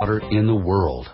water in the world.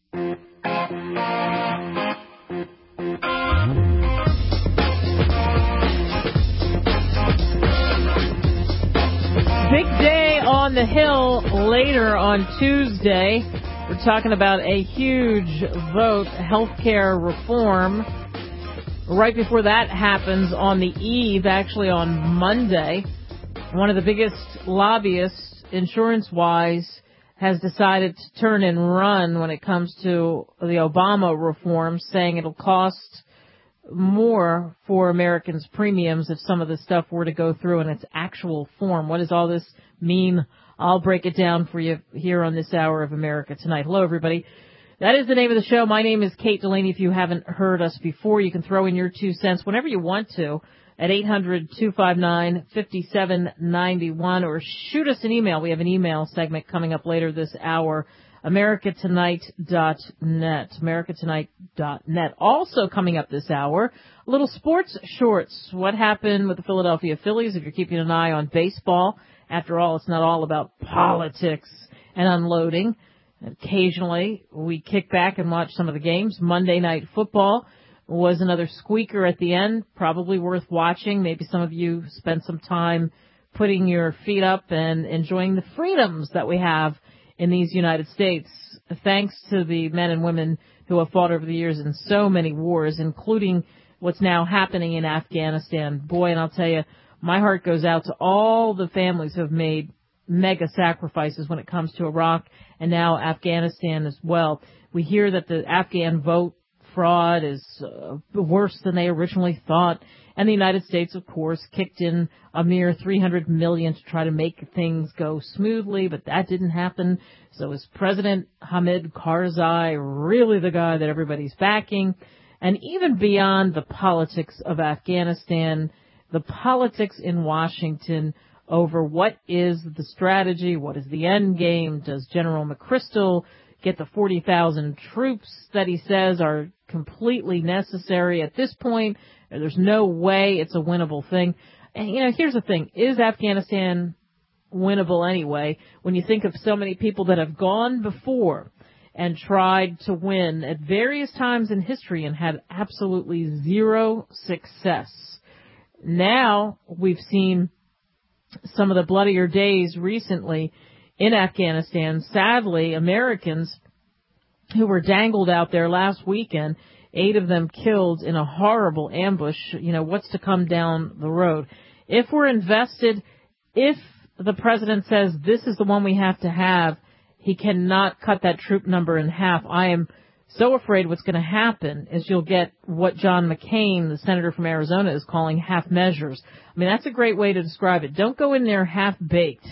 Big day on the Hill later on Tuesday. We're talking about a huge vote, healthcare reform. Right before that happens on the eve, actually on Monday, one of the biggest lobbyists, insurance-wise, has decided to turn and run when it comes to the Obama reform, saying it'll cost more for Americans' premiums if some of the stuff were to go through in its actual form. What does all this mean? I'll break it down for you here on this hour of America Tonight. Hello, everybody. That is the name of the show. My name is Kate Delaney. If you haven't heard us before, you can throw in your 2 cents whenever you want to at 800-259-5791 or shoot us an email. We have an email segment coming up later this hour. americatonight.net. americatonight.net. Also coming up this hour, a little sports shorts. What happened with the Philadelphia Phillies, if you're keeping an eye on baseball. After all, it's not all about politics and unloading. Occasionally, we kick back and watch some of the games. Monday Night Football was another squeaker at the end, probably worth watching. Maybe some of you spent some time putting your feet up and enjoying the freedoms that we have in these United States, thanks to the men and women who have fought over the years in so many wars, including what's now happening in Afghanistan. Boy, and I'll tell you, my heart goes out to all the families who have made mega sacrifices when it comes to Iraq and now Afghanistan as well. We hear that the Afghan vote fraud is worse than they originally thought. And the United States, of course, kicked in a mere $300 million to try to make things go smoothly, but that didn't happen. So is President Hamid Karzai really the guy that everybody's backing? And even beyond the politics of Afghanistan, the politics in Washington over what is the strategy, what is the end game, does General McChrystal get the 40,000 troops that he says are completely necessary at this point? There's no way it's a winnable thing. And, here's the thing. Is Afghanistan winnable anyway? When you think of so many people that have gone before and tried to win at various times in history and had absolutely zero success. Now we've seen some of the bloodier days recently in Afghanistan. Sadly, Americans who were dangled out there last weekend, 8 of them killed in a horrible ambush. What's to come down the road? If we're invested, if the president says this is the one we have to have, he cannot cut that troop number in half. I am so afraid what's going to happen is you'll get what John McCain, the senator from Arizona, is calling half measures. I mean, that's a great way to describe it. Don't go in there half-baked.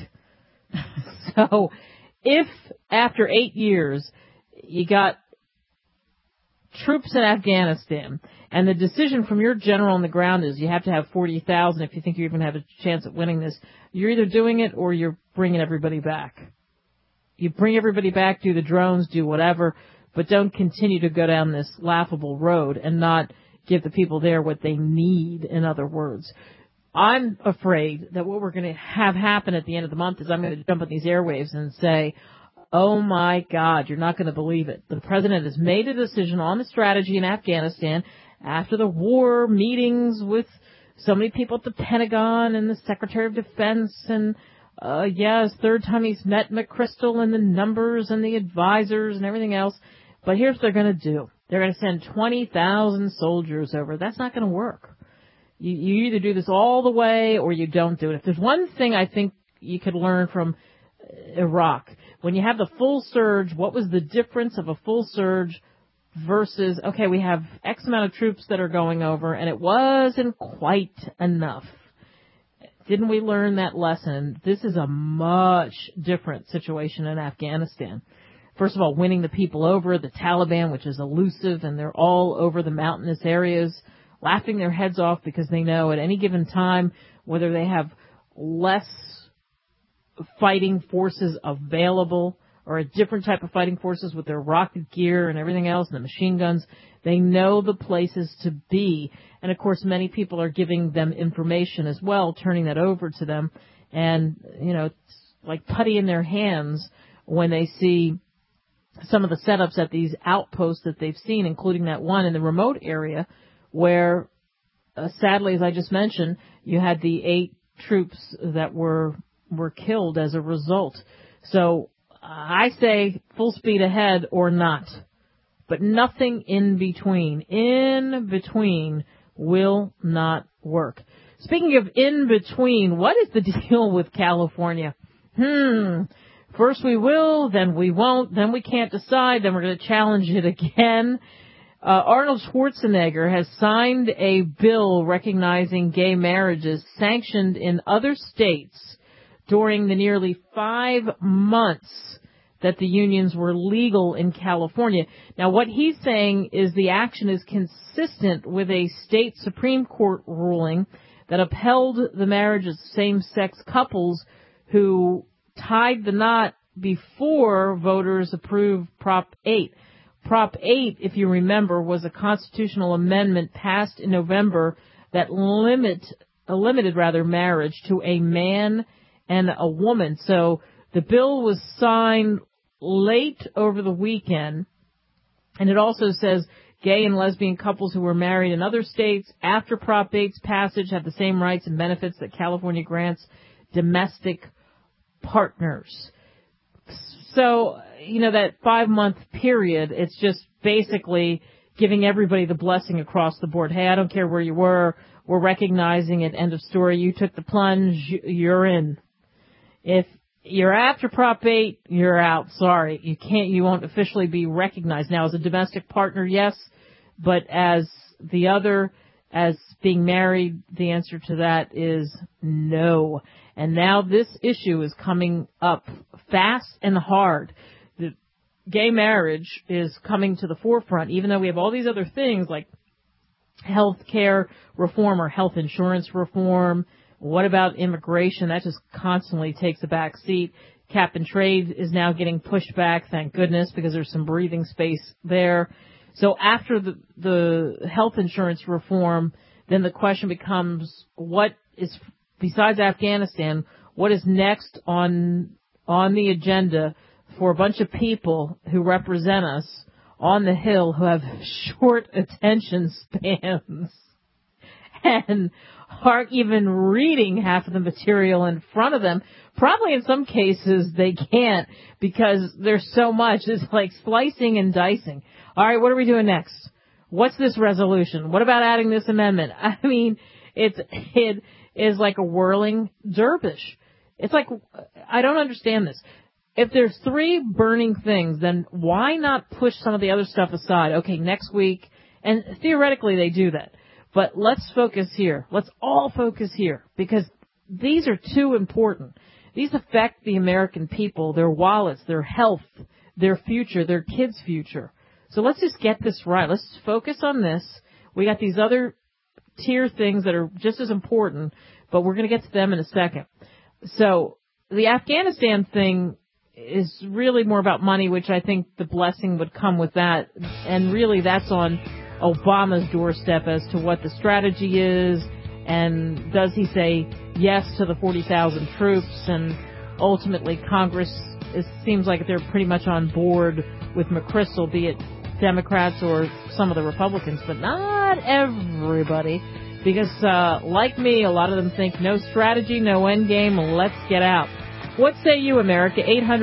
So if after 8 years you got troops in Afghanistan and the decision from your general on the ground is you have to have 40,000 if you think you even have a chance at winning this, you're either doing it or you're bringing everybody back. You bring everybody back, do the drones, do whatever, but don't continue to go down this laughable road and not give the people there what they need, in other words. I'm afraid that what we're going to have happen at the end of the month is I'm going to jump on these airwaves and say, oh, my God, you're not going to believe it. The president has made a decision on the strategy in Afghanistan after the war meetings with so many people at the Pentagon and the Secretary of Defense and it's third time he's met McChrystal and the numbers and the advisors and everything else. But here's what they're going to do. They're going to send 20,000 soldiers over. That's not going to work. You either do this all the way or you don't do it. If there's one thing I think you could learn from Iraq, when you have the full surge, what was the difference of a full surge versus, okay, we have X amount of troops that are going over, and it wasn't quite enough. Didn't we learn that lesson? This is a much different situation in Afghanistan. First of all, winning the people over, the Taliban, which is elusive, and they're all over the mountainous areas, laughing their heads off because they know at any given time, whether they have less fighting forces available or a different type of fighting forces with their rocket gear and everything else and the machine guns, they know the places to be. And, of course, many people are giving them information as well, turning that over to them. And, it's like putty in their hands when they see some of the setups at these outposts that they've seen, including that one in the remote area where, sadly, as I just mentioned, you had the 8 troops that were killed as a result. So I say full speed ahead or not, but nothing in between. In between will not work. Speaking of in between, what is the deal with California? First we will, then we won't, then we can't decide, then we're going to challenge it again. Arnold Schwarzenegger has signed a bill recognizing gay marriages sanctioned in other states during the nearly 5 months that the unions were legal in California. Now, what he's saying is the action is consistent with a state Supreme Court ruling that upheld the marriage of same-sex couples who tied the knot before voters approved Prop 8. Prop 8, if you remember, was a constitutional amendment passed in November that limited marriage to a man and a woman. So the bill was signed late over the weekend, and it also says gay and lesbian couples who were married in other states after Prop 8's passage have the same rights and benefits that California grants domestic partners. So, that 5-month period, it's just basically giving everybody the blessing across the board. Hey, I don't care where you were. We're recognizing it. End of story. You took the plunge. You're in. If you're after Prop 8, you're out. Sorry. You won't officially be recognized. Now, as a domestic partner, yes, but as being married, the answer to that is no. And now this issue is coming up fast and hard. The gay marriage is coming to the forefront, even though we have all these other things like health care reform or health insurance reform. What about immigration? That just constantly takes a back seat. Cap and trade is now getting pushed back, thank goodness, because there's some breathing space there. So after the health insurance reform, then the question becomes, what is, besides Afghanistan, what is next on the agenda for a bunch of people who represent us on the Hill who have short attention spans and aren't even reading half of the material in front of them? Probably in some cases they can't because there's so much. It's like slicing and dicing. All right, what are we doing next? What's this resolution? What about adding this amendment? I mean, it is like a whirling dervish. It's like, I don't understand this. If there's 3 burning things, then why not push some of the other stuff aside? Okay, next week, and theoretically they do that. But let's focus here. Let's all focus here because these are too important. These affect the American people, their wallets, their health, their future, their kids' future. So let's just get this right. Let's focus on this. We got these other tier things that are just as important, but we're going to get to them in a second. So the Afghanistan thing is really more about money, which I think the blessing would come with that. And really that's on Obama's doorstep as to what the strategy is, and does he say yes to the 40,000 troops, and ultimately Congress, it seems like they're pretty much on board with McChrystal, be it Democrats or some of the Republicans, but not everybody, because like me, a lot of them think no strategy, no end game, let's get out. What say you, America?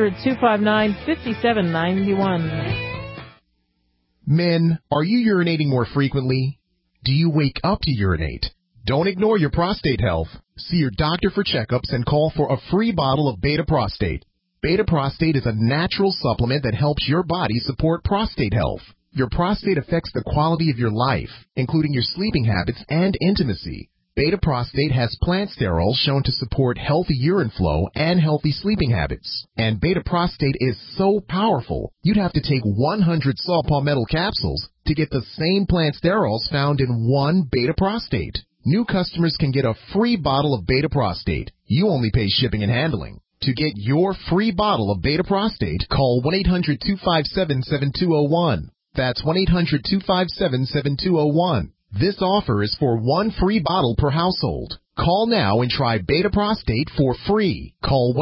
800-259-5791. Men, are you urinating more frequently? Do you wake up to urinate? Don't ignore your prostate health. See your doctor for checkups and call for a free bottle of Beta Prostate. Beta Prostate is a natural supplement that helps your body support prostate health. Your prostate affects the quality of your life, including your sleeping habits and intimacy. Beta Prostate has plant sterols shown to support healthy urine flow and healthy sleeping habits. And Beta Prostate is so powerful, you'd have to take 100 saw palmetto capsules to get the same plant sterols found in one Beta Prostate. New customers can get a free bottle of Beta Prostate. You only pay shipping and handling. To get your free bottle of Beta Prostate, call 1-800-257-7201. That's 1-800-257-7201. This offer is for one free bottle per household. Call now and try Beta Prostate for free. Call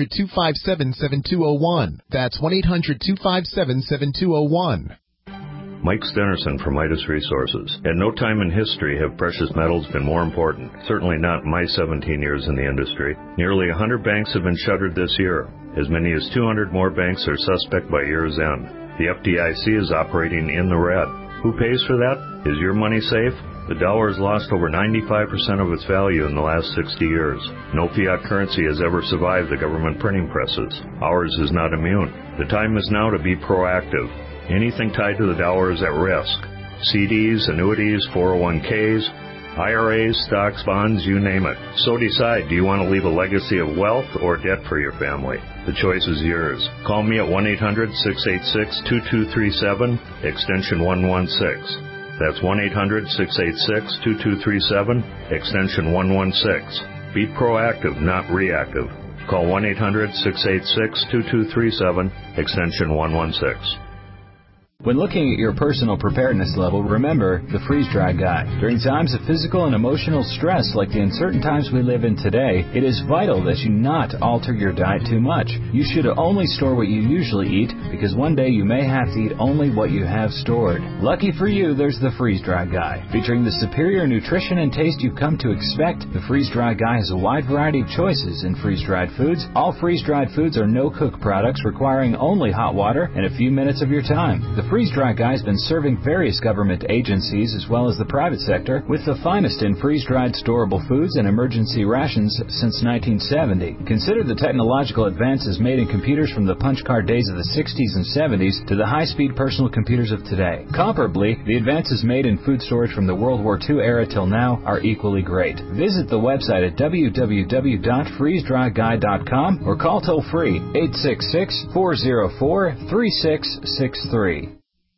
1-800-257-7201. That's 1-800-257-7201. Mike Stenerson from Midas Resources. At no time in history have precious metals been more important. Certainly not in my 17 years in the industry. Nearly 100 banks have been shuttered this year. As many as 200 more banks are suspect by year's end. The FDIC is operating in the red. Who pays for that? Is your money safe? The dollar has lost over 95% of its value in the last 60 years. No fiat currency has ever survived the government printing presses. Ours is not immune. The time is now to be proactive. Anything tied to the dollar is at risk. CDs, annuities, 401ks, IRAs, stocks, bonds, you name it. So decide, do you want to leave a legacy of wealth or debt for your family? The choice is yours. Call me at 1-800-686-2237, extension 116. That's 1-800-686-2237, extension 116. Be proactive, not reactive. Call 1-800-686-2237, extension 116. When looking at your personal preparedness level, remember the freeze-dry guide. During times of physical and emotional stress like the uncertain times we live in today, it is vital that you not alter your diet too much. You should only store what you usually eat because one day you may have to eat only what you have stored. Lucky for you, there's the freeze-dry guide. Featuring the superior nutrition and taste you've come to expect, the freeze-dry guide has a wide variety of choices in freeze-dried foods. All freeze-dried foods are no-cook products requiring only hot water and a few minutes of your time. The freeze-dry guide has been serving various government agencies as well as the private sector with the finest in freeze-dried storable foods and emergency rations since 1970. Consider the technological advances made in computers from the punch card days of the 60s and 70s to the high-speed personal computers of today. Comparably, the advances made in food storage from the World War II era till now are equally great. Visit the website at www.freezedryguide.com or call toll-free 866-404-3663.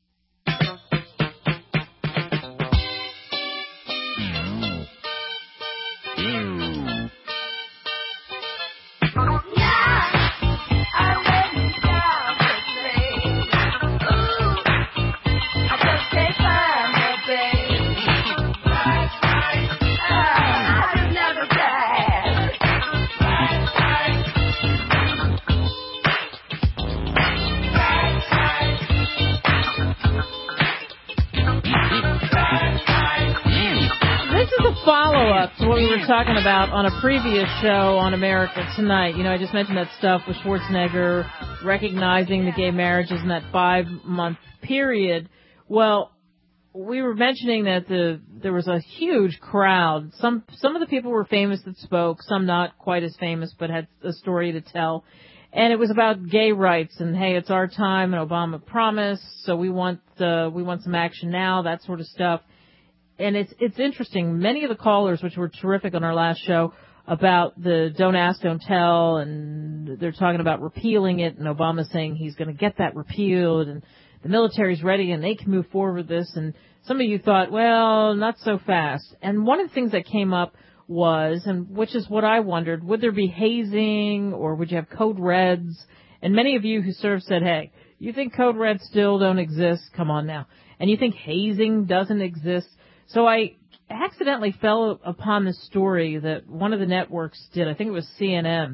Talking about on a previous show on America Tonight. You know, I just mentioned that stuff with Schwarzenegger recognizing the gay marriages in that 5-month period. Well, we were mentioning that there was a huge crowd. Some of the people were famous that spoke, some not quite as famous but had a story to tell. And it was about gay rights and, hey, it's our time and Obama promised, so we want some action now, that sort of stuff. And it's interesting. Many of the callers, which were terrific on our last show, about the Don't Ask, Don't Tell, and they're talking about repealing it, and Obama saying he's going to get that repealed, and the military's ready, and they can move forward with this. And some of you thought, well, not so fast. And one of the things that came up was, and which is what I wondered, would there be hazing, or would you have code reds? And many of you who served said, hey, you think code reds still don't exist? Come on now. And you think hazing doesn't exist? So I accidentally fell upon this story that one of the networks did. I think it was CNN.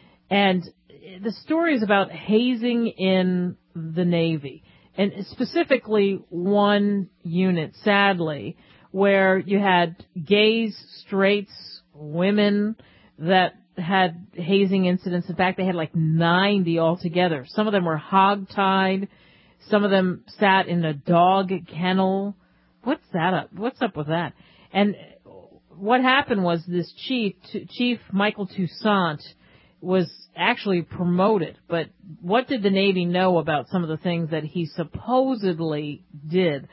And the story is about hazing in the Navy, and specifically one unit, sadly, where you had gays, straights, women that had hazing incidents. In fact, they had like 90 altogether. Some of them were hogtied. Some of them sat in a dog kennel. What's that up? What's up with that? And what happened was this Chief Michael Toussaint was actually promoted. But what did the Navy know about some of the things that he supposedly did,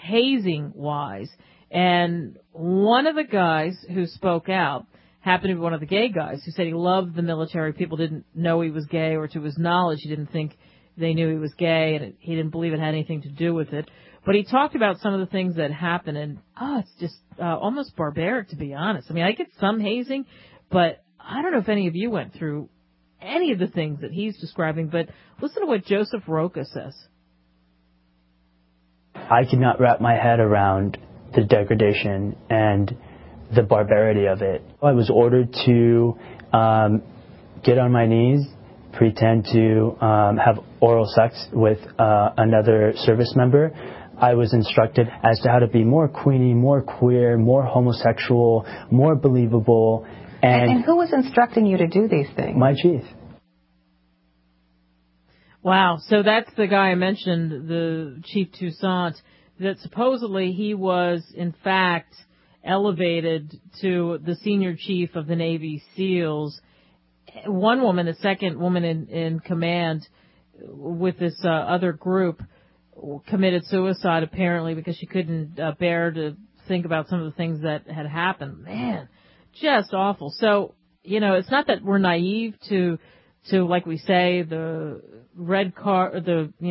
hazing-wise? And one of the guys who spoke out happened to be one of the gay guys who said he loved the military. People didn't know he was gay, or to his knowledge, he didn't think they knew he was gay, and he didn't believe it had anything to do with it. But he talked about some of the things that happened, and it's just almost barbaric, to be honest. I mean, I get some hazing, but I don't know if any of you went through any of the things that he's describing. But listen to what Joseph Roca says. I could not wrap my head around the degradation and the barbarity of it. I was ordered to get on my knees, pretend to have oral sex with another service member. I was instructed as to how to be more queenie, more queer, more homosexual, more believable. And who was instructing you to do these things? My chief. Wow. So that's the guy I mentioned, the Chief Toussaint, that supposedly he was, in fact, elevated to the senior chief of the Navy SEALs. One woman, the second woman in command with this other group, committed suicide apparently because she couldn't bear to think about some of the things that had happened. Man, just awful. So, it's not that we're naive to like we say, the red cards,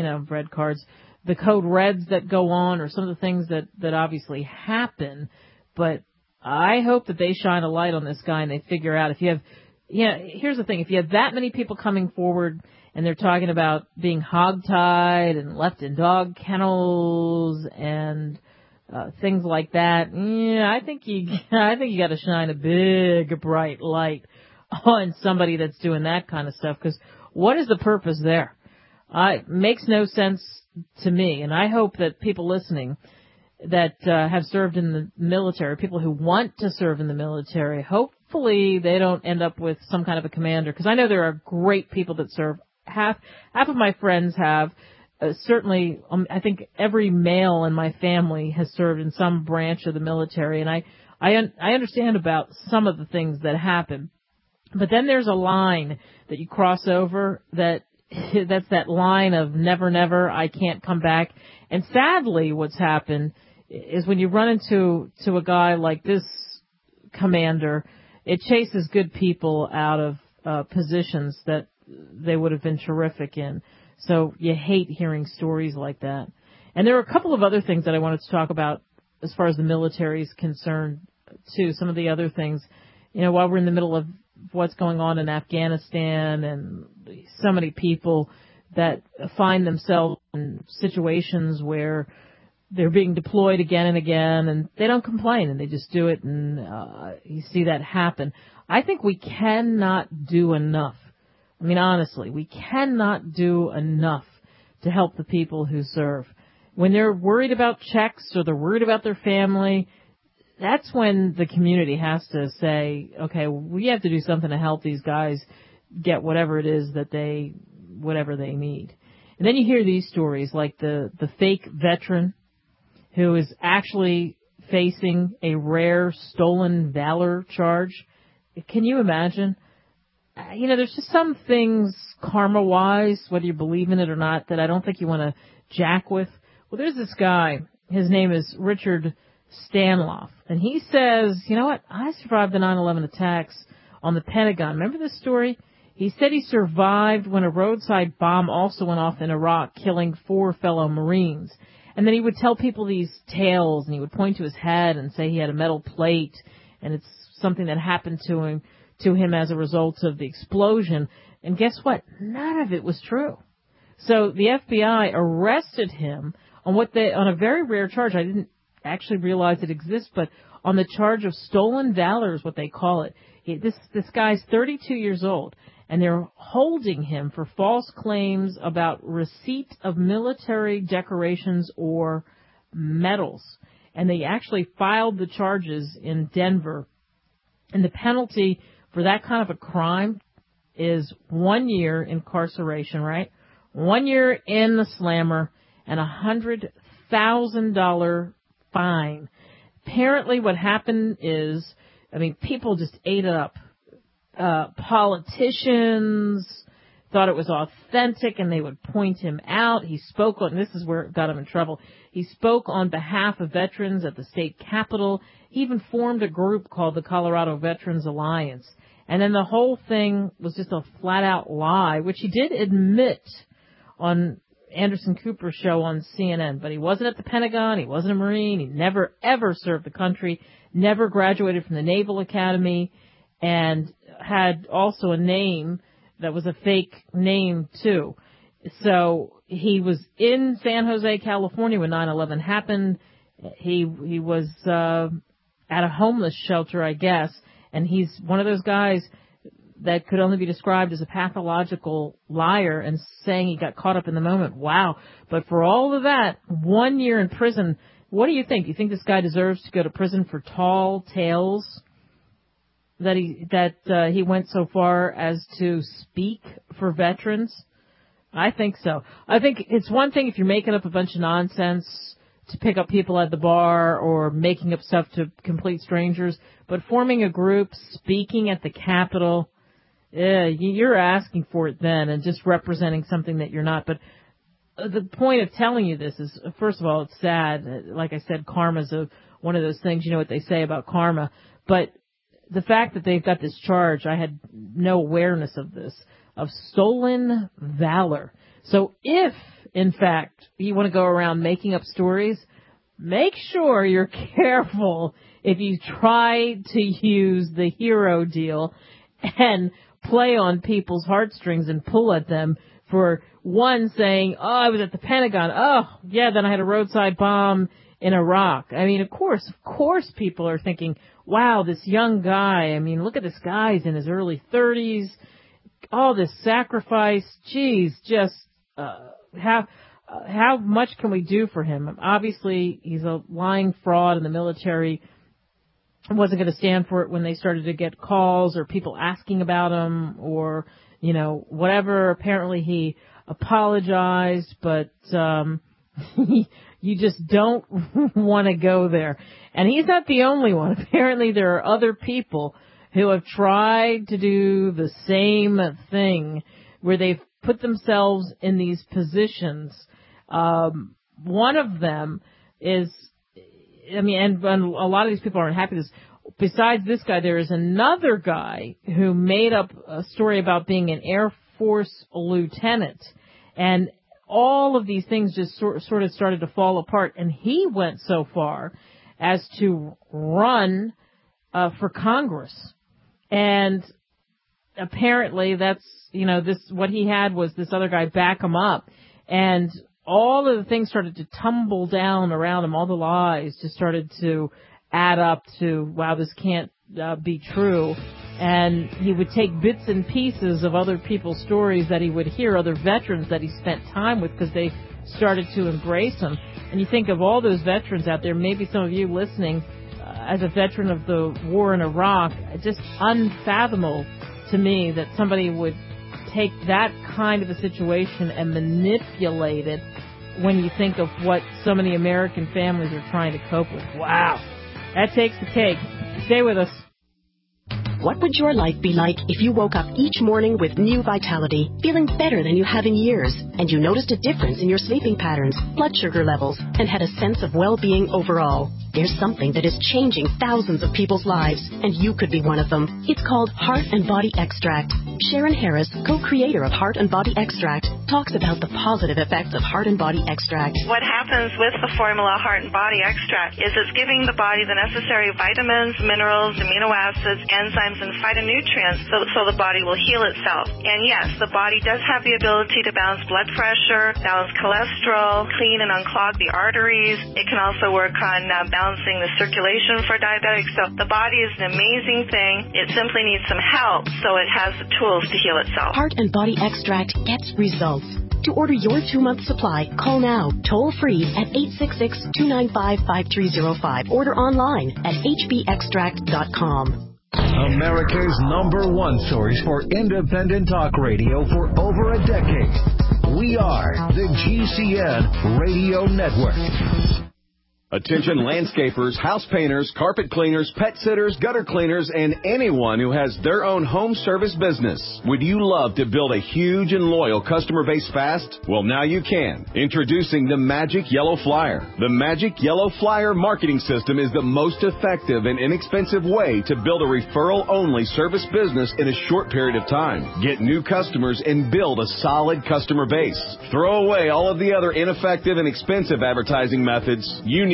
the code reds that go on, or some of the things that obviously happen. But I hope that they shine a light on this guy and they figure out if you have, here's the thing, if you have that many people coming forward and they're talking about being hogtied and left in dog kennels and things like that, I think you got to shine a big bright light on somebody that's doing that kind of stuff, because what is the purpose there? It makes no sense to me, and I hope that people listening that have served in the military, people who want to serve in the military, hopefully they don't end up with some kind of a commander, because I know there are great people that serve. Half of my friends have. Certainly, I think every male in my family has served in some branch of the military, and I understand about some of the things that happen. But then there's a line that you cross over that's that line of never, never, I can't come back. And sadly, what's happened is when you run into a guy like this commander, it chases good people out of positions that they would have been terrific in. So you hate hearing stories like that. And there are a couple of other things that I wanted to talk about as far as the military is concerned, too. Some of the other things, while we're in the middle of what's going on in Afghanistan and so many people that find themselves in situations where they're being deployed again and again, and they don't complain, and they just do it, and you see that happen. I think we cannot do enough. I mean, honestly, we cannot do enough to help the people who serve. When they're worried about checks or they're worried about their family, that's when the community has to say, okay, we have to do something to help these guys get whatever it is that whatever they need. And then you hear these stories like the fake veteran who is actually facing a rare stolen valor charge. Can you imagine? There's just some things karma-wise, whether you believe in it or not, that I don't think you want to jack with. Well, there's this guy. His name is Richard Stanloff. And he says, you know what? I survived the 9/11 attacks on the Pentagon. Remember this story? He said he survived when a roadside bomb also went off in Iraq, killing 4 fellow Marines. And then he would tell people these tales, and he would point to his head and say he had a metal plate, and it's something that happened to him as a result of the explosion. And guess what? None of it was true. So the FBI arrested him on a very rare charge. I didn't actually realize it exists, but on the charge of stolen valor is what they call it. This guy's 32 years old, and they're holding him for false claims about receipt of military decorations or medals. And they actually filed the charges in Denver. And the penalty for that kind of a crime is 1 year incarceration, right? 1 year in the slammer and $100,000 fine. Apparently what happened is, people just ate it up. Politicians thought it was authentic and they would point him out. He spoke on, this is where it got him in trouble. He spoke on behalf of veterans at the state capitol. He even formed a group called the Colorado Veterans Alliance. And then the whole thing was just a flat out lie, which he did admit on Anderson Cooper's show on CNN, but he wasn't at the Pentagon, he wasn't a Marine, he never ever served the country, never graduated from the Naval Academy, and had also a name that was a fake name too. So he was in San Jose, California when 9/11 happened. He was at a homeless shelter, I guess, and he's one of those guys that could only be described as a pathological liar and saying he got caught up in the moment. Wow. But for all of that, 1 year in prison, what do you think? Do you think this guy deserves to go to prison for tall tales? That he went so far as to speak for veterans? I think so. I think it's one thing if you're making up a bunch of nonsense to pick up people at the bar or making up stuff to complete strangers, but forming a group, speaking at the Capitol, you're asking for it then and just representing something that you're not. But the point of telling you this is, first of all, it's sad. Like I said, karma's one of those things, you know what they say about karma. But the fact that they've got this charge, I had no awareness of this, of stolen valor. So if, in fact, you want to go around making up stories, make sure you're careful if you try to use the hero deal and play on people's heartstrings and pull at them for one saying, oh, I was at the Pentagon. Oh, yeah, then I had a roadside bomb in Iraq. I mean, of course people are thinking, wow, this young guy, I mean, look at this guy, he's in his early 30s, all this sacrifice, geez, just how much can we do for him? Obviously, he's a lying fraud, and the military wasn't going to stand for it when they started to get calls or people asking about him or, you know, whatever. Apparently he apologized, but you just don't want to go there. And he's not the only one. Apparently there are other people who have tried to do the same thing where they've put themselves in these positions. One of them is, I mean, and a lot of these people aren't happy with this. Besides this guy, there is another guy who made up a story about being an Air Force lieutenant. And all of these things just sort of started to fall apart. And he went so far as to run for Congress. And apparently that's, you know, this, what he had was this other guy back him up. And all of the things started to tumble down around him. All the lies just started to add up to, wow, this can't be true. And he would take bits and pieces of other people's stories that he would hear, other veterans that he spent time with, because they started to embrace him. And you think of all those veterans out there, maybe some of you listening, as a veteran of the war in Iraq, just unfathomable to me that somebody would take that kind of a situation and manipulate it when you think of what so many American families are trying to cope with. Wow. That takes the cake. Stay with us. What would your life be like if you woke up each morning with new vitality, feeling better than you have in years, and you noticed a difference in your sleeping patterns, blood sugar levels, and had a sense of well-being overall? There's something that is changing thousands of people's lives, and you could be one of them. It's called Heart and Body Extract. Sharon Harris, co-creator of Heart and Body Extract, talks about the positive effects of Heart and Body Extract. What happens with the formula Heart and Body Extract is it's giving the body the necessary vitamins, minerals, amino acids, enzymes, and phytonutrients so the body will heal itself. And yes, the body does have the ability to balance blood pressure, balance cholesterol, clean and unclog the arteries. It can also work on balancing the circulation for diabetics. So the body is an amazing thing. It simply needs some help so it has the tools to heal itself. Heart and Body Extract gets results. To order your 2-month supply, call now, toll free at 866-295-5305. Order online at hbextract.com. America's #1 source for independent talk radio for over a decade. We are the GCN Radio Network. Attention landscapers, house painters, carpet cleaners, pet sitters, gutter cleaners, and anyone who has their own home service business. Would you love to build a huge and loyal customer base fast? Well, now you can. Introducing the Magic Yellow Flyer. The Magic Yellow Flyer marketing system is the most effective and inexpensive way to build a referral-only service business in a short period of time. Get new customers and build a solid customer base. Throw away all of the other ineffective and expensive advertising methods. You need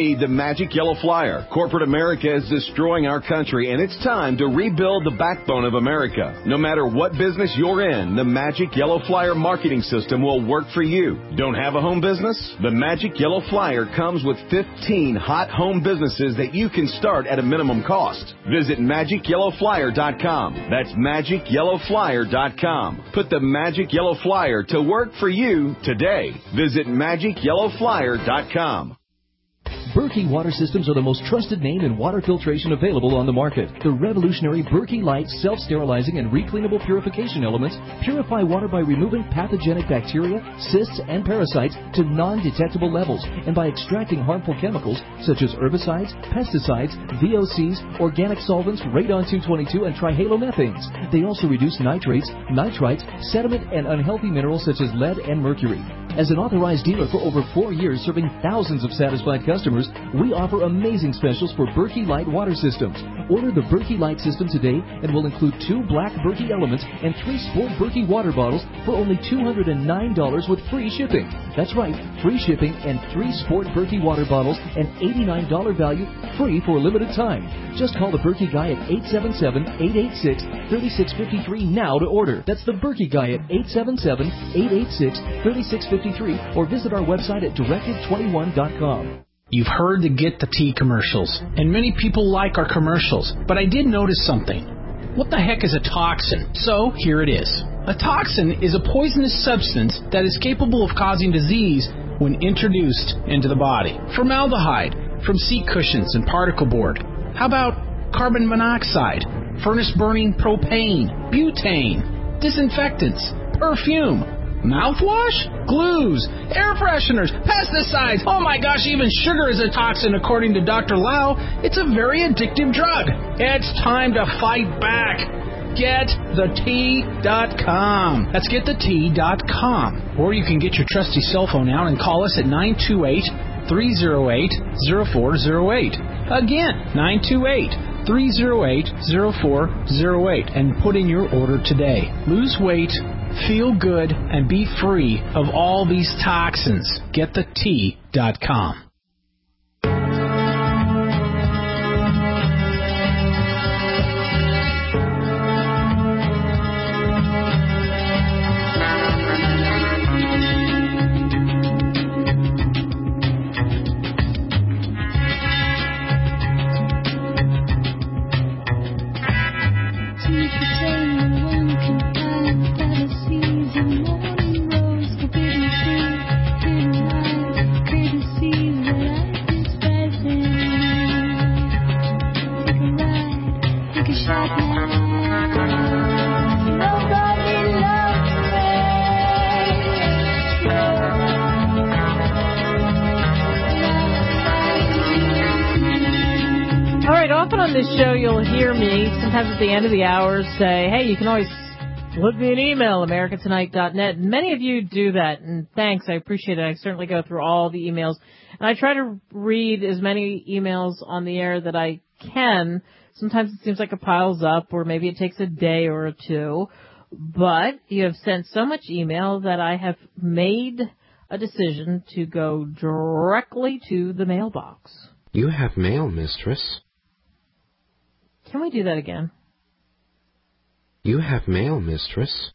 need the Magic Yellow Flyer. Corporate America is destroying our country, and it's time to rebuild the backbone of America. No matter what business you're in, the Magic Yellow Flyer marketing system will work for you. Don't have a home business? The Magic Yellow Flyer comes with 15 hot home businesses that you can start at a minimum cost. Visit MagicYellowFlyer.com. That's MagicYellowFlyer.com. Put the Magic Yellow Flyer to work for you today. Visit MagicYellowFlyer.com. Berkey Water Systems are the most trusted name in water filtration available on the market. The revolutionary Berkey Light self-sterilizing and recleanable purification elements purify water by removing pathogenic bacteria, cysts, and parasites to non-detectable levels and by extracting harmful chemicals such as herbicides, pesticides, VOCs, organic solvents, radon-222, and trihalomethanes. They also reduce nitrates, nitrites, sediment, and unhealthy minerals such as lead and mercury. As an authorized dealer for over 4 years serving thousands of satisfied customers, we offer amazing specials for Berkey Light water systems. Order the Berkey Light system today and we'll include 2 black Berkey elements and 3 sport Berkey water bottles for only $209 with free shipping. That's right, free shipping and 3 sport Berkey water bottles and $89 value free for a limited time. Just call the Berkey Guy at 877-886-3653 now to order. That's the Berkey Guy at 877-886-3653 or visit our website at directive21.com. You've heard the Get the Tea commercials, and many people like our commercials, but I did notice something. What the heck is a toxin? So, here it is. A toxin is a poisonous substance that is capable of causing disease when introduced into the body. Formaldehyde from seat cushions and particle board. How about carbon monoxide, furnace-burning propane, butane, disinfectants, perfume, mouthwash, glues, air fresheners, pesticides. Oh my gosh, even sugar is a toxin according to Dr. Lau. It's a very addictive drug. It's time to fight back. GetTheT.com. That's GetTheT.com. Or you can get your trusty cell phone out and call us at 928-308-0408. Again, 928-308-0408. And put in your order today. Lose weight, feel good, and be free of all these toxins. GetTheT.com. This show, you'll hear me sometimes at the end of the hour say, hey, you can always flip me an email, americatonight.net. Many of you do that, and thanks. I appreciate it. I certainly go through all the emails, and I try to read as many emails on the air that I can. Sometimes it seems like it piles up, or maybe it takes a day or two, but you have sent so much email that I have made a decision to go directly to the mailbox. You have mail, mistress. Can we do that again? You have mail, mistress.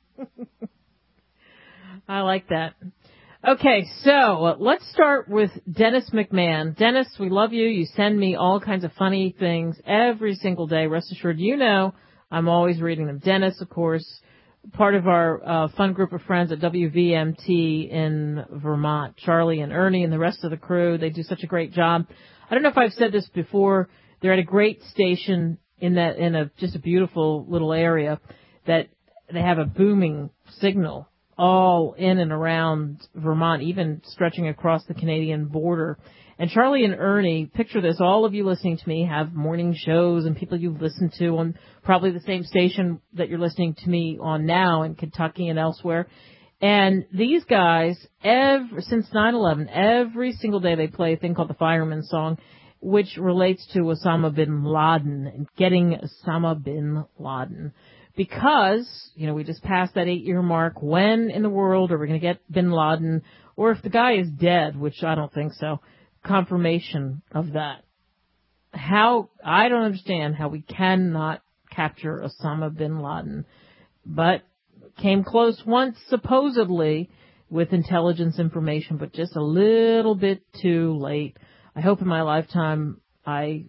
I like that. Okay, so let's start with Dennis McMahon. Dennis, we love you. You send me all kinds of funny things every single day. Rest assured, you know I'm always reading them. Dennis, of course, part of our fun group of friends at WVMT in Vermont. Charlie and Ernie and the rest of the crew, they do such a great job. I don't know if I've said this before. They're at a great station in just a beautiful little area that they have a booming signal all in and around Vermont, even stretching across the Canadian border. And Charlie and Ernie, picture this, all of you listening to me have morning shows and people you've listened to on probably the same station that you're listening to me on now in Kentucky and elsewhere. And these guys, since 9/11, every single day they play a thing called the Fireman Song, which relates to Osama bin Laden and getting Osama bin Laden. Because, we just passed that 8-year mark. When in the world are we going to get bin Laden? Or if the guy is dead, which I don't think so, confirmation of that. I don't understand how we cannot capture Osama bin Laden, but came close once, supposedly, with intelligence information, but just a little bit too late. I hope in my lifetime I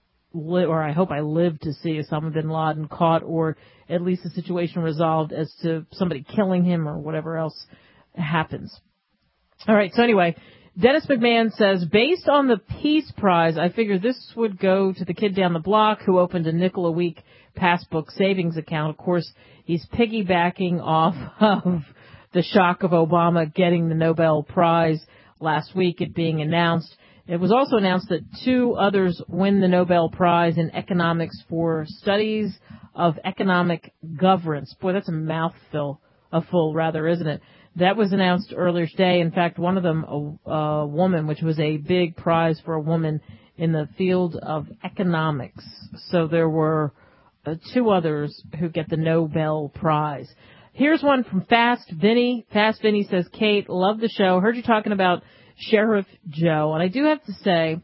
hope I live to see Osama bin Laden caught, or at least the situation resolved as to somebody killing him or whatever else happens. All right, so anyway, Dennis McMahon says, based on the Peace Prize, I figure this would go to the kid down the block who opened a nickel a week passbook savings account. Of course, he's piggybacking off of the shock of Obama getting the Nobel Prize last week, it being announced. It was also announced that 2 others win the Nobel Prize in economics for studies of economic governance. Boy, that's a mouthful, isn't it? That was announced earlier today. In fact, one of them, a woman, which was a big prize for a woman in the field of economics. So there were 2 others who get the Nobel Prize. Here's one from Fast Vinny. Fast Vinny says, Kate, love the show. Heard you talking about Sheriff Joe. And I do have to say,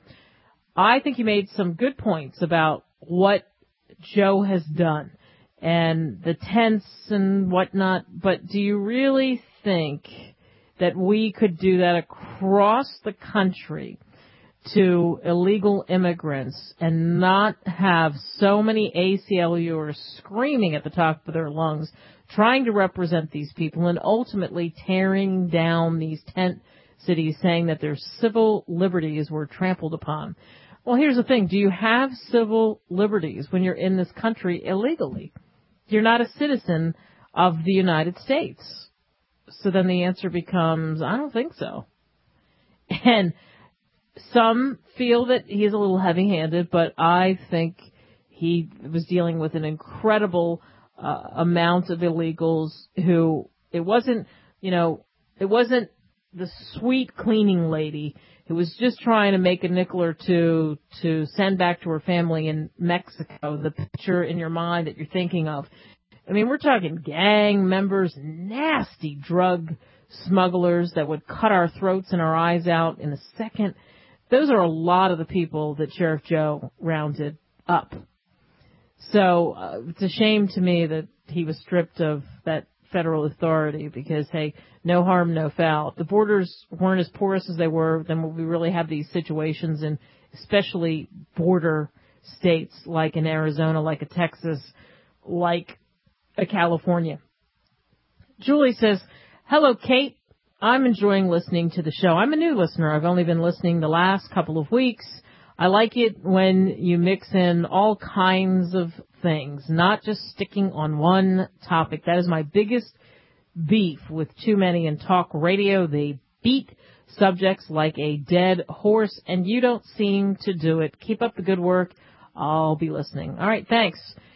I think you made some good points about what Joe has done and the tents and whatnot. But do you really think that we could do that across the country to illegal immigrants and not have so many ACLUers screaming at the top of their lungs, trying to represent these people and ultimately tearing down these tent cities, saying that their civil liberties were trampled upon? Well, here's the thing. Do you have civil liberties when you're in this country illegally? You're not a citizen of the United States. So then the answer becomes, I don't think so. And some feel that he's a little heavy-handed, but I think he was dealing with an incredible amount of illegals who, it wasn't the sweet cleaning lady who was just trying to make a nickel or two to send back to her family in Mexico, the picture in your mind that you're thinking of. I mean, we're talking gang members, nasty drug smugglers that would cut our throats and our eyes out in a second. Those are a lot of the people that Sheriff Joe rounded up. So it's a shame to me that he was stripped of that federal authority because, hey, no harm, no foul. If the borders weren't as porous as they were, then we really have these situations in especially border states like in Arizona, like a Texas, like a California. Julie says, hello, Kate. I'm enjoying listening to the show. I'm a new listener. I've only been listening the last couple of weeks. I like it when you mix in all kinds of things, not just sticking on one topic. That is my biggest beef with too many in talk radio. They beat subjects like a dead horse, and you don't seem to do it. Keep up the good work. I'll be listening. All right, thanks.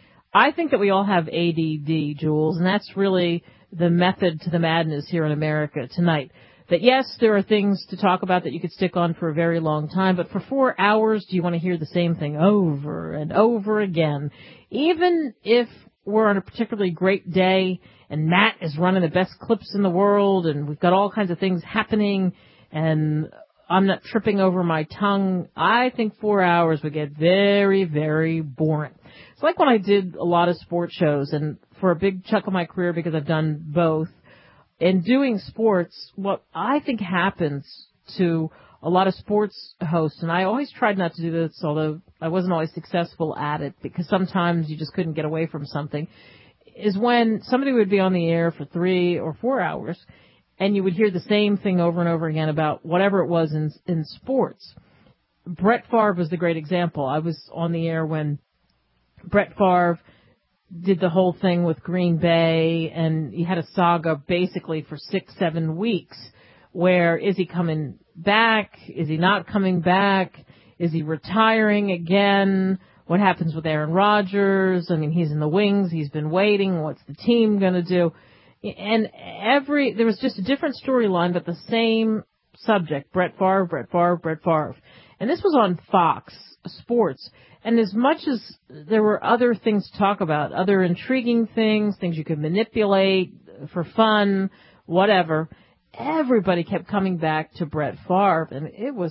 I think that we all have ADD, Jules, and that's really the method to the madness here in America tonight. That, yes, there are things to talk about that you could stick on for a very long time, but for 4 hours, do you want to hear the same thing over and over again? Even if we're on a particularly great day and Matt is running the best clips in the world and we've got all kinds of things happening and I'm not tripping over my tongue, I think 4 hours would get very, very boring. It's like when I did a lot of sports shows, and for a big chunk of my career, because I've done both, in doing sports, what I think happens to a lot of sports hosts, and I always tried not to do this, although I wasn't always successful at it, because sometimes you just couldn't get away from something, is when somebody would be on the air for 3 or 4 hours, and you would hear the same thing over and over again about whatever it was in sports. Brett Favre was the great example. I was on the air when Brett Favre did the whole thing with Green Bay, and he had a saga basically for 6-7 weeks where is he coming back? Is he not coming back? Is he retiring again? What happens with Aaron Rodgers? I mean, he's in the wings. He's been waiting. What's the team going to do? And there was just a different storyline, but the same subject, Brett Favre, Brett Favre, Brett Favre. And this was on Fox Sports. And as much as there were other things to talk about, other intriguing things you could manipulate for fun, whatever, everybody kept coming back to Brett Favre. And it was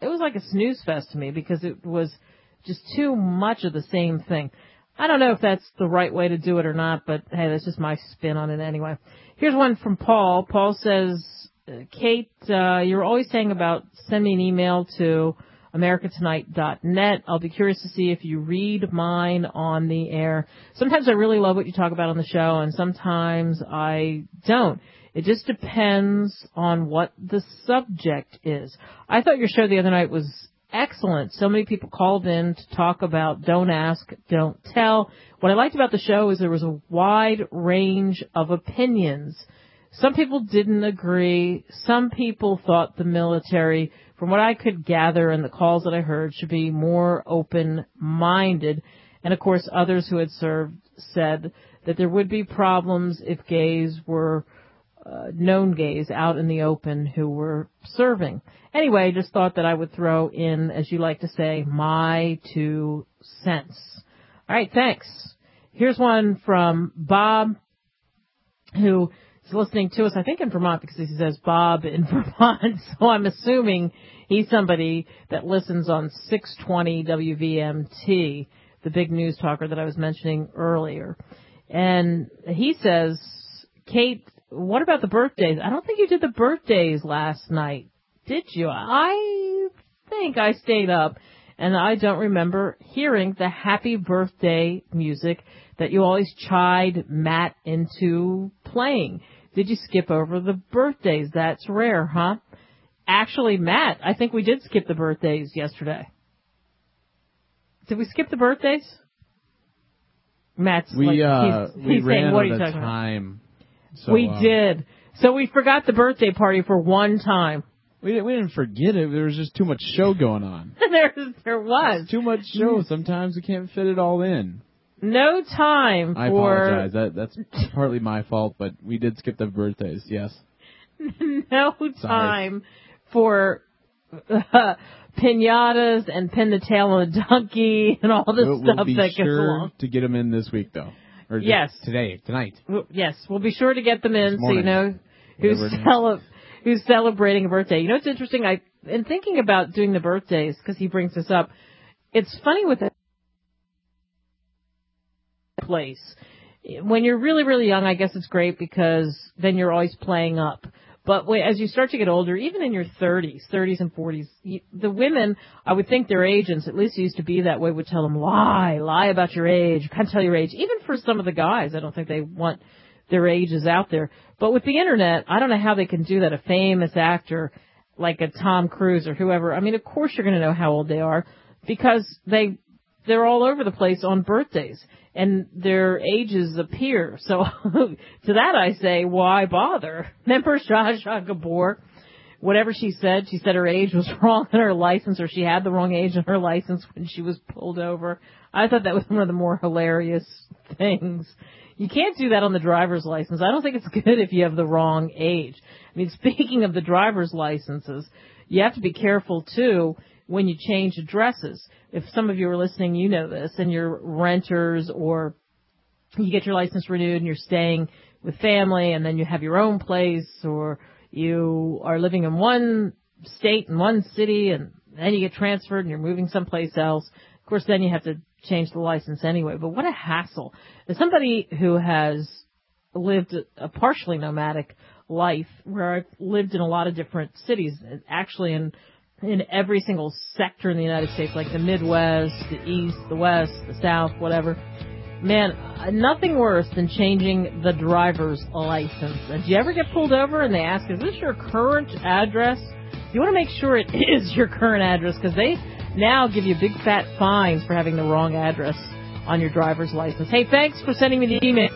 was like a snooze fest to me because it was just too much of the same thing. I don't know if that's the right way to do it or not, but hey, that's just my spin on it anyway. Here's one from Paul. Paul says, Kate, you're always saying about send me an email to americatonight.net. I'll be curious to see if you read mine on the air. Sometimes I really love what you talk about on the show, and sometimes I don't. It just depends on what the subject is. I thought your show the other night was excellent. So many people called in to talk about Don't Ask, Don't Tell. What I liked about the show is there was a wide range of opinions. Some people didn't agree. Some people thought the military, from what I could gather and the calls that I heard, should be more open-minded. And, of course, others who had served said that there would be problems if gays were known gays out in the open who were serving. Anyway, just thought that I would throw in, as you like to say, my 2 cents. All right, thanks. Here's one from Bob, who is listening to us, I think in Vermont, because he says Bob in Vermont, so I'm assuming he's somebody that listens on 620 WVMT, the big news talker that I was mentioning earlier. And he says, Kate, what about the birthdays? I don't think you did the birthdays last night, did you? I think I stayed up, and I don't remember hearing the happy birthday music that you always chide Matt into playing. Did you skip over the birthdays? That's rare, huh? Actually, Matt, I think we did skip the birthdays yesterday. Did we skip the birthdays? Matt's we he's ran saying, what are out you of talking time. about? So, we did. So we forgot the birthday party for one time. We didn't forget it. There was just too much show going on. There was. There's too much show. Sometimes we can't fit it all in. No time for... I apologize. That's partly my fault, but we did skip the birthdays, yes. No time for piñatas and pin the tail on a donkey and all the stuff that goes along. We'll be sure to get them in this week, though. Or yes. Tonight. Yes, we'll be sure to get them in so you know who's celebrating a birthday. You know what's interesting? In thinking about doing the birthdays, because he brings this up, it's funny with the place. When you're really, really young, I guess it's great because then you're always playing up. But as you start to get older, even in your 30s and 40s, the women, I would think their agents, at least it used to be that way, would tell them, lie about your age. You can't tell your age. Even for some of the guys, I don't think they want their ages out there. But with the Internet, I don't know how they can do that. A famous actor like a Tom Cruise or whoever, I mean, of course you're going to know how old they are because they're all over the place on birthdays. And their ages appear. So to that I say, why bother? Remember Zsa Zsa Gabor? Whatever she said her age was wrong on her license, or she had the wrong age on her license when she was pulled over. I thought that was one of the more hilarious things. You can't do that on the driver's license. I don't think it's good if you have the wrong age. I mean, speaking of the driver's licenses, you have to be careful, too, when you change addresses. If some of you are listening, you know this, and you're renters or you get your license renewed and you're staying with family and then you have your own place, or you are living in one state in one city and then you get transferred and you're moving someplace else. Of course, then you have to change the license anyway. But what a hassle. As somebody who has lived a partially nomadic life where I've lived in a lot of different cities, actually in every single sector in the United States, like the Midwest, the East, the West, the South, whatever. Man, nothing worse than changing the driver's license. And do you ever get pulled over and they ask, is this your current address? You want to make sure it is your current address because they now give you big fat fines for having the wrong address on your driver's license. Hey, thanks for sending me the email,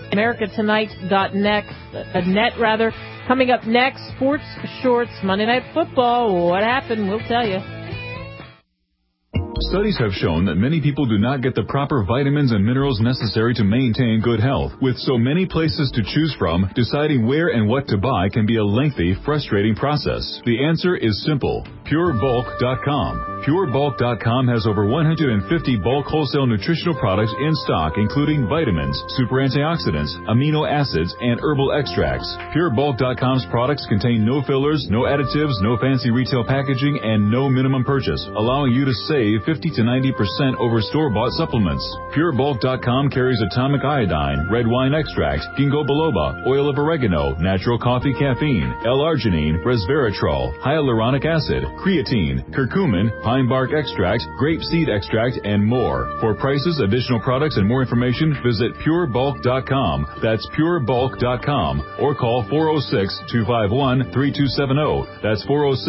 americatonight.net. Coming up next, Sports Shorts, Monday Night Football. What happened? We'll tell you. Studies have shown that many people do not get the proper vitamins and minerals necessary to maintain good health. With so many places to choose from, deciding where and what to buy can be a lengthy, frustrating process. The answer is simple. PureBulk.com. PureBulk.com has over 150 bulk wholesale nutritional products in stock, including vitamins, super antioxidants, amino acids, and herbal extracts. PureBulk.com's products contain no fillers, no additives, no fancy retail packaging, and no minimum purchase, allowing you to save 50 to 90% over store-bought supplements. PureBulk.com carries atomic iodine, red wine extract, ginkgo biloba, oil of oregano, natural coffee caffeine, L-arginine, resveratrol, hyaluronic acid, creatine, curcumin, pine bark extract, grape seed extract, and more. For prices, additional products, and more information, visit PureBulk.com. That's PureBulk.com. Or call 406-251-3270. That's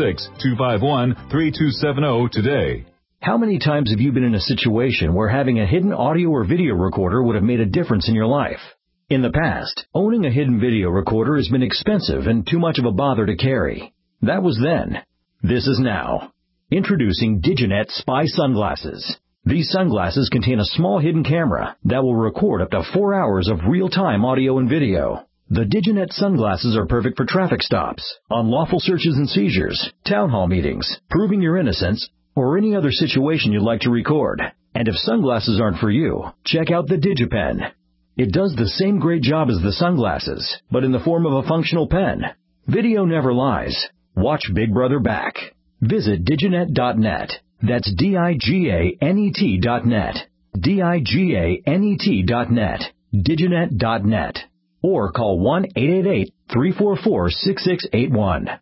406-251-3270 today. How many times have you been in a situation where having a hidden audio or video recorder would have made a difference in your life? In the past, owning a hidden video recorder has been expensive and too much of a bother to carry. That was then. This is now. Introducing Diginet Spy Sunglasses. These sunglasses contain a small hidden camera that will record up to 4 hours of real-time audio and video. The Diginet sunglasses are perfect for traffic stops, unlawful searches and seizures, town hall meetings, proving your innocence, or any other situation you'd like to record. And if sunglasses aren't for you, check out the DigiPen. It does the same great job as the sunglasses, but in the form of a functional pen. Video never lies. Watch Big Brother back. Visit Diginet.net. That's DIGANET.net. DIGANET.net. Diginet.net. Or call 1-888-344-6681.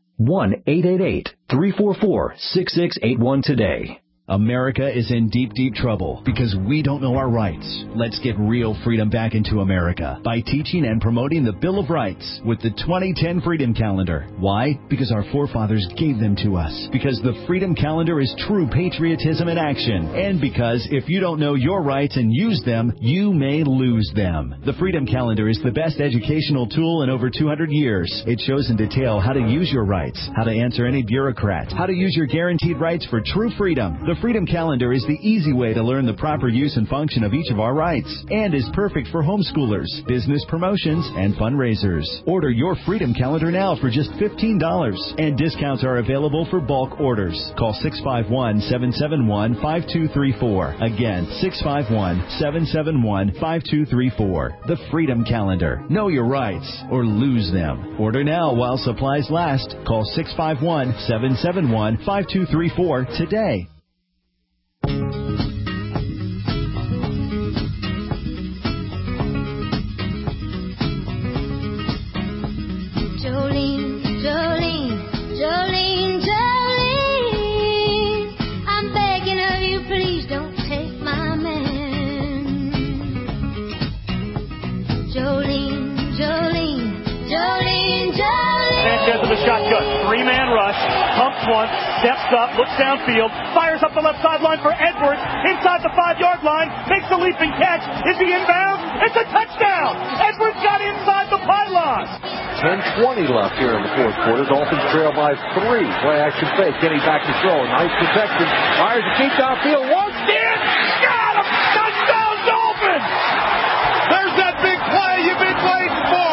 1-888-344-6681 today. America is in deep, deep trouble because we don't know our rights. Let's get real freedom back into America by teaching and promoting the Bill of Rights with the 2010 Freedom Calendar. Why? Because our forefathers gave them to us. Because the Freedom Calendar is true patriotism in action. And because if you don't know your rights and use them, you may lose them. The Freedom Calendar is the best educational tool in over 200 years. It shows in detail how to use your rights, how to answer any bureaucrat, how to use your guaranteed rights for true freedom. The Freedom Calendar is the easy way to learn the proper use and function of each of our rights and is perfect for homeschoolers, business promotions, and fundraisers. Order your Freedom Calendar now for just $15, and discounts are available for bulk orders. Call 651-771-5234. Again, 651-771-5234. The Freedom Calendar. Know your rights or lose them. Order now while supplies last. Call 651-771-5234 today. Jolene, I'm begging of you, please don't take my man. Jolene. Sanchez in the shotgun, three-man rush, pumps once, steps up, looks downfield, fires up the left sideline for Edwards, inside the 5-yard line, makes the leaping catch. Is he inbounds? It's a touchdown! Edwards got inside the pylon. 10:20 left here in the fourth quarter. Dolphins trail by 3. Play action fake. Getting back to throw. Nice protection. Fires a deep downfield. Once in. Got him. Touchdown Dolphins. There's that big play you've been waiting for.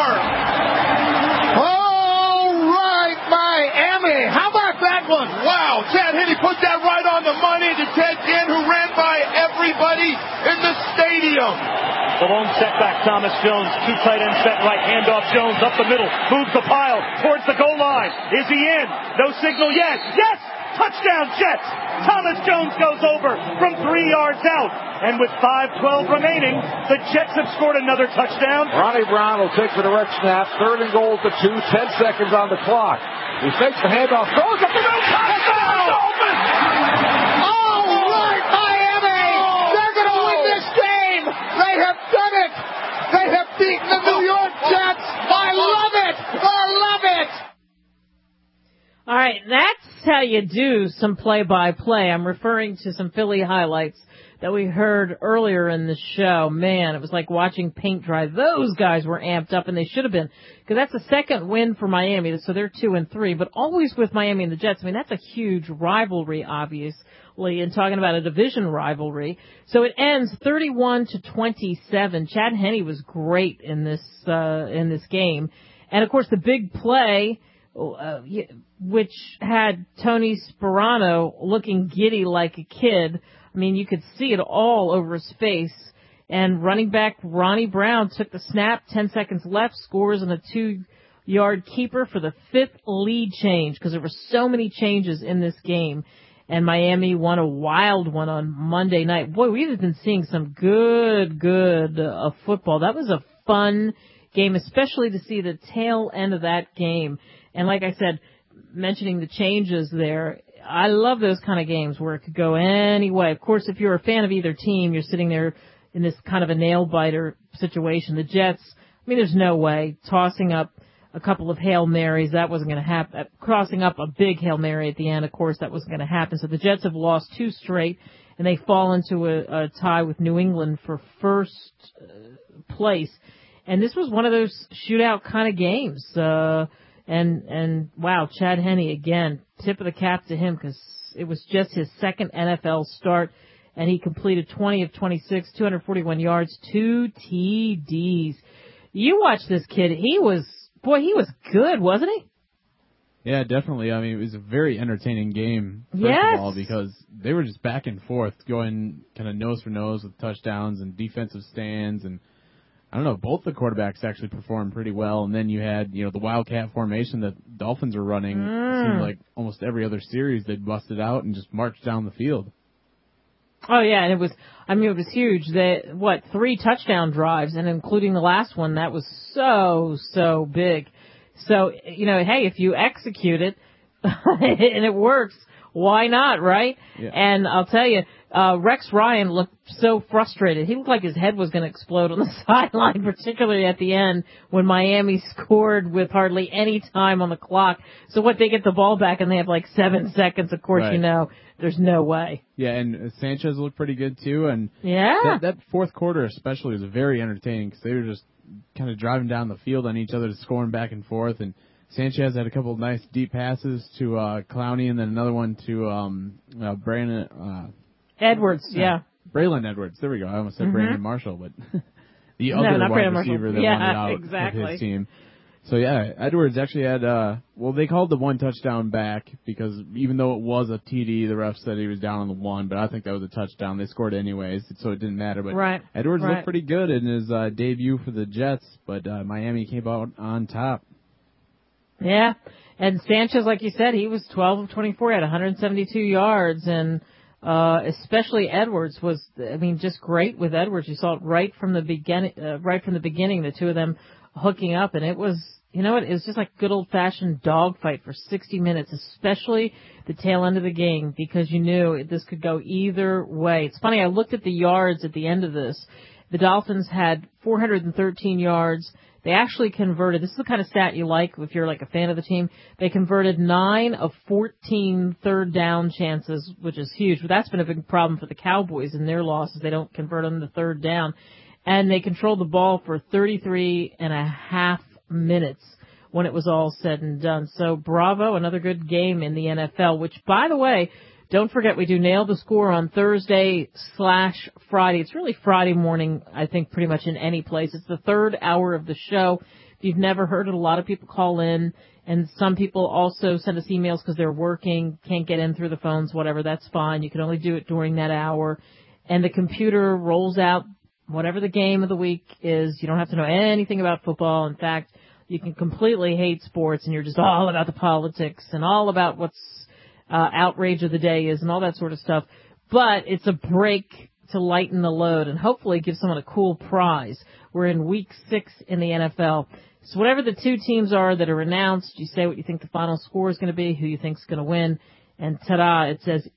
All right, Miami. How about that one? Wow. Chad Henne put that right on the money to Ted Ginn, who ran by everybody in the stadium. The lone setback, Thomas Jones. 2 tight ends set right. Handoff Jones up the middle. Moves the pile towards the goal line. Is he in? No signal yet. Yes! Touchdown Jets! Thomas Jones goes over from 3 yards out. And with 5:12 remaining, the Jets have scored another touchdown. Ronnie Brown will take the direct snap. 3rd and goal to 2. 10 seconds on the clock. He fakes the handoff. Throws up the middle. Touchdown Dolphins! All right, Miami! They're going to win this game! They have done it! They have beaten the New York Jets! I love it! I love it! All right, that's how you do some play-by-play. I'm referring to some Philly highlights that we heard earlier in the show. Man, it was like watching paint dry. Those guys were amped up, and they should have been, because that's the second win for Miami, so they're 2-3. But always with Miami and the Jets, I mean, that's a huge rivalry, obviously, and talking about a division rivalry. So it ends 31-27. Chad Henne was great in this game. And, of course, the big play which had Tony Sperano looking giddy like a kid. I mean, you could see it all over his face. And running back Ronnie Brown took the snap, 10 seconds left, scores on a 2-yard keeper for the 5th lead change, because there were so many changes in this game. And Miami won a wild one on Monday night. Boy, we've been seeing some good football. That was a fun game, especially to see the tail end of that game. And like I said, mentioning the changes there, I love those kind of games where it could go any way. Of course, if you're a fan of either team, you're sitting there in this kind of a nail-biter situation. The Jets, I mean, there's no way. Tossing up a couple of Hail Marys, that wasn't going to happen. Crossing up a big Hail Mary at the end, of course, that wasn't going to happen. So the Jets have lost 2 straight, and they fall into a tie with New England for first place. And this was one of those shootout kind of games. And wow, Chad Henne, again, tip of the cap to him, because it was just his second NFL start. And he completed 20 of 26, 241 yards, 2 TDs. You watch this kid. He was good, wasn't he? Yeah, definitely. I mean, it was a very entertaining game, first of all, because they were just back and forth, going kind of nose for nose with touchdowns and defensive stands. And I don't know, both the quarterbacks actually performed pretty well. And then you had, the Wildcat formation that Dolphins were running. It seemed like almost every other series they'd busted out and just marched down the field. Oh, yeah, and it was huge. 3 touchdown drives, and including the last one, that was so big. So, hey, if you execute it and it works, why not, right? Yeah. And I'll tell you, Rex Ryan looked so frustrated. He looked like his head was going to explode on the sideline, particularly at the end when Miami scored with hardly any time on the clock. So they get the ball back and they have 7 seconds. Of course, right. There's no way. Yeah, and Sanchez looked pretty good too. And yeah, that fourth quarter especially was very entertaining, because they were just kind of driving down the field on each other, scoring back and forth. And Sanchez had a couple of nice deep passes to Clowney, and then another one to Brandon Edwards. Yeah, Braylon Edwards. There we go. I almost said Brandon Marshall, but the no, other not wide Brandon receiver Marshall. that wanted out exactly. of his team. So, yeah, Edwards actually had, they called the 1 touchdown back, because even though it was a TD, the ref said he was down on the 1, but I think that was a touchdown. They scored anyways, so it didn't matter. But right. Edwards looked pretty good in his debut for the Jets, but Miami came out on top. Yeah, and Sanchez, like you said, he was 12 of 24, had 172 yards, and especially Edwards was, just great with Edwards. You saw it right from the beginning, the two of them hooking up, and it was, it was just like good old-fashioned dogfight for 60 minutes, especially the tail end of the game, because you knew this could go either way. It's funny, I looked at the yards at the end of this. The Dolphins had 413 yards. They actually converted, this is the kind of stat you like if you're a fan of the team, they converted 9 of 14 third down chances, which is huge. But that's been a big problem for the Cowboys in their losses. They don't convert on the third down. And they controlled the ball for 33 and a half minutes when it was all said and done. So bravo, another good game in the NFL, which, by the way, don't forget, we do Nail the Score on Thursday/Friday. It's really Friday morning, I think, pretty much in any place. It's the third hour of the show. If you've never heard it, a lot of people call in, and some people also send us emails because they're working, can't get in through the phones, whatever. That's fine. You can only do it during that hour. And the computer rolls out whatever the game of the week is. You don't have to know anything about football. In fact, you can completely hate sports, and you're just all about the politics and all about what's outrage of the day is and all that sort of stuff. But it's a break to lighten the load and hopefully give someone a cool prize. We're in week 6 in the NFL. So whatever the 2 teams are that are announced, you say what you think the final score is going to be, who you think is going to win, and ta-da, it's as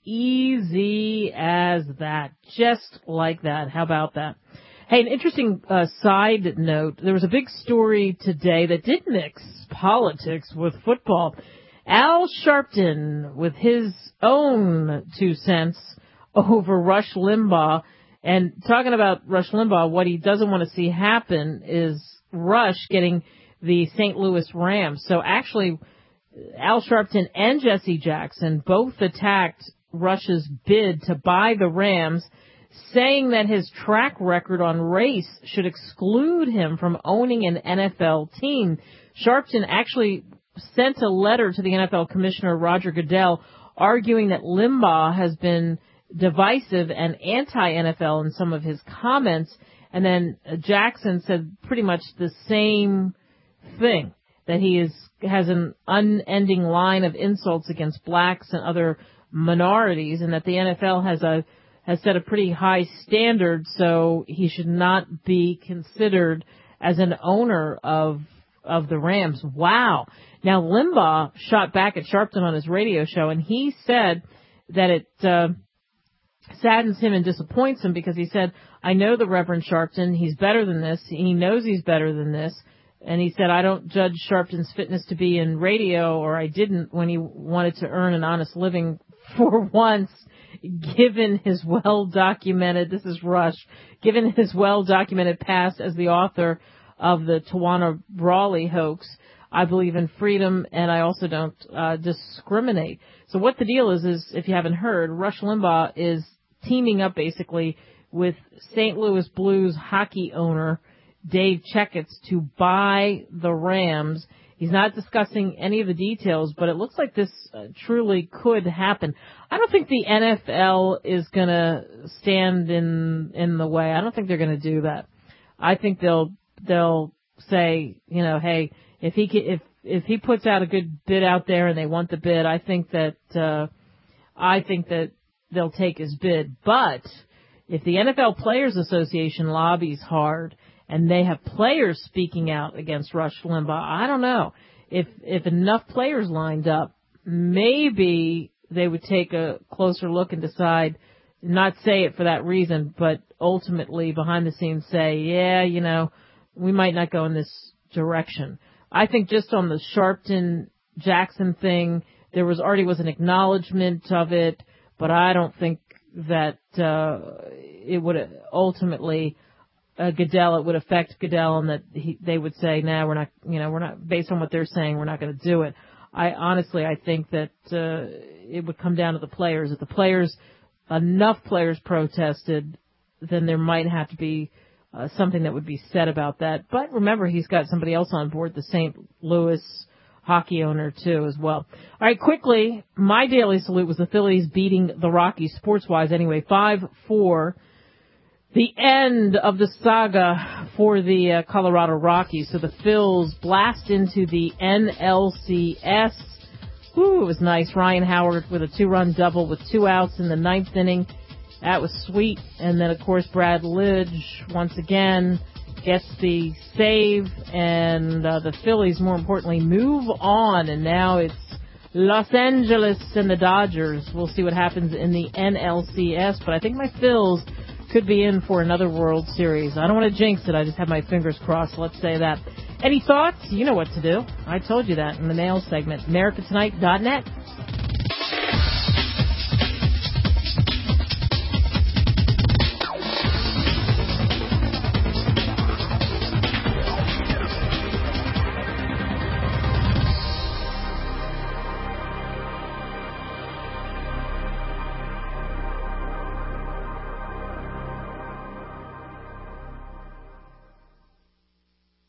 easy as that. Just like that. How about that? Hey, an interesting side note. There was a big story today that did mix politics with football. Al Sharpton with his own 2 cents over Rush Limbaugh. And talking about Rush Limbaugh, what he doesn't want to see happen is Rush getting the St. Louis Rams. So actually, Al Sharpton and Jesse Jackson both attacked Rush's bid to buy the Rams, saying that his track record on race should exclude him from owning an NFL team. Sharpton actually sent a letter to the NFL Commissioner Roger Goodell arguing that Limbaugh has been divisive and anti-NFL in some of his comments. And then Jackson said pretty much the same thing, that he has an unending line of insults against blacks and other minorities, and that the NFL has set a pretty high standard, so he should not be considered as an owner of the Rams. Wow. Now, Limbaugh shot back at Sharpton on his radio show, and he said that it saddens him and disappoints him because he said, I know the Reverend Sharpton. He's better than this. He knows he's better than this. And he said, I don't judge Sharpton's fitness to be in radio, or I didn't when he wanted to earn an honest living for once, given his well-documented, this is Rush, given his well-documented past as the author of the Tawana Brawley hoax. I believe in freedom, and I also don't discriminate. So what the deal is if you haven't heard, Rush Limbaugh is teaming up basically with St. Louis Blues hockey owner Dave Checketts to buy the Rams. He's not discussing any of the details, but it looks like this truly could happen. I don't think the NFL is going to stand in the way. I don't think they're going to do that. I think they'll say, hey, if he puts out a good bid out there and they want the bid, I think that they'll take his bid. But if the NFL Players Association lobbies hard and they have players speaking out against Rush Limbaugh, I don't know. If enough players lined up, maybe they would take a closer look and decide, not say it for that reason, but ultimately behind the scenes say, we might not go in this direction. I think just on the Sharpton-Jackson thing, there was an acknowledgement of it, but I don't think that it would ultimately it would affect Goodell, and that they would say, we're not, based on what they're saying, we're not going to do it. I think that it would come down to the players. If enough players protested, then there might have to be something that would be said about that. But remember, he's got somebody else on board, the St. Louis hockey owner, too, as well. All right, quickly, my daily salute was the Phillies beating the Rockies, sports-wise anyway, 5-4. The end of the saga for the Colorado Rockies. So the Phils blast into the NLCS. Woo, it was nice. Ryan Howard with a 2-run double with 2 outs in the 9th inning. That was sweet. And then, of course, Brad Lidge, once again, gets the save. And the Phillies, more importantly, move on. And now it's Los Angeles and the Dodgers. We'll see what happens in the NLCS. But I think my Phils could be in for another World Series. I don't want to jinx it. I just have my fingers crossed. Let's say that. Any thoughts? You know what to do. I told you that in the mail segment. AmericaTonight.net.